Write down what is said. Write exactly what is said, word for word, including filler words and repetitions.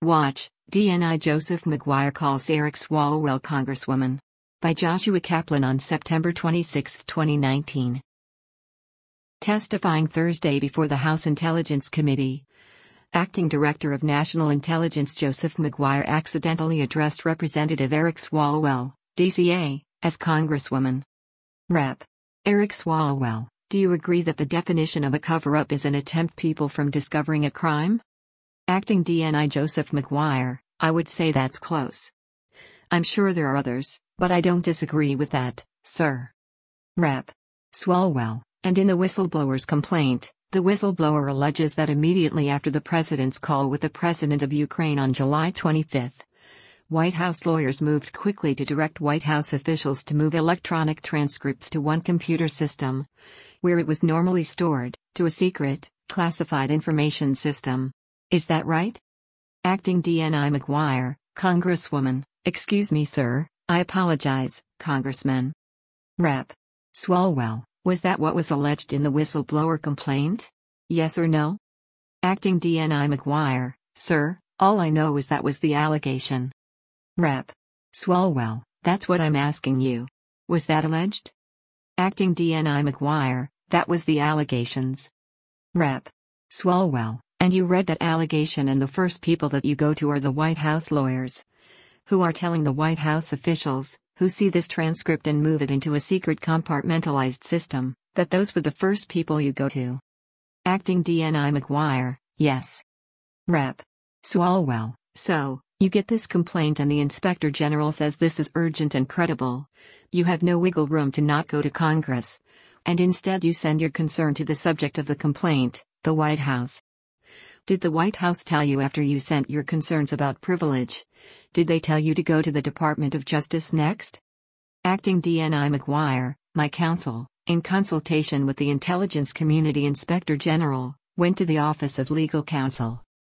Watch, D N I Joseph Maguire calls Eric Swalwell Congresswoman. By Joshua Kaplan on September twenty-sixth, twenty nineteen. Testifying Thursday before the House Intelligence Committee, Acting Director of National Intelligence Joseph Maguire accidentally addressed Representative Eric Swalwell, D C A, as Congresswoman. Rep. Eric Swalwell, do you agree that the definition of a cover-up is an attempt people from discovering a crime? Acting D N I Joseph Maguire, I would say that's close. I'm sure there are others, but I don't disagree with that, sir. Rep. Swalwell, and in the whistleblower's complaint, the whistleblower alleges that immediately after the president's call with the president of Ukraine on July twenty-fifth, White House lawyers moved quickly to direct White House officials to move electronic transcripts to one computer system, where it was normally stored, to a secret, classified information system. Is that right? Acting D N I Maguire, Congresswoman, excuse me sir, I apologize, Congressman. Rep. Swalwell, was that what was alleged in the whistleblower complaint? Yes or no? Acting D N I Maguire, sir, all I know is that was the allegation. Rep. Swalwell, that's what I'm asking you. Was that alleged? Acting D N I Maguire, that was the allegations. Rep. Swalwell, and you read that allegation, and the first people that you go to are the White House lawyers, who are telling the White House officials, who see this transcript and move it into a secret compartmentalized system, that those were the first people you go to. Acting D N I Maguire, yes. Rep. Swalwell, so, you get this complaint and the Inspector General says this is urgent and credible. You have no wiggle room to not go to Congress. And instead you send your concern to the subject of the complaint, the White House. Did the White House tell you after you sent your concerns about privilege? Did they tell you to go to the Department of Justice next? Acting D N I Maguire, my counsel, in consultation with the Intelligence Community Inspector General, went to the Office of Legal Counsel.